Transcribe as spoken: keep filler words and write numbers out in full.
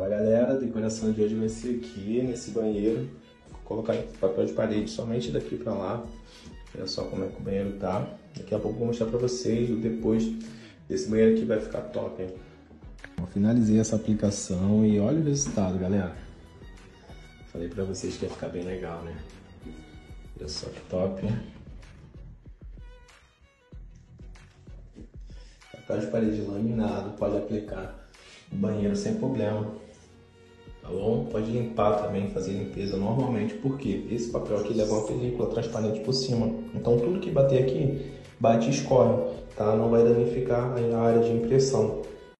Fala galera, a decoração de hoje vai ser aqui nesse banheiro. Vou colocar papel de parede somente daqui pra lá. Olha só como é que o banheiro tá. Daqui a pouco eu vou mostrar pra vocês o depois desse banheiro aqui, vai ficar top, hein? Eu finalizei essa aplicação e olha o resultado, galera. Falei pra vocês que ia ficar bem legal, né? Olha só que top. Papel de parede laminado, pode aplicar no banheiro sem problema. Tá bom? Pode limpar também, fazer limpeza normalmente, porque esse papel aqui leva uma película transparente por cima. Então tudo que bater aqui, bate e escorre, tá? Não vai danificar a área de impressão.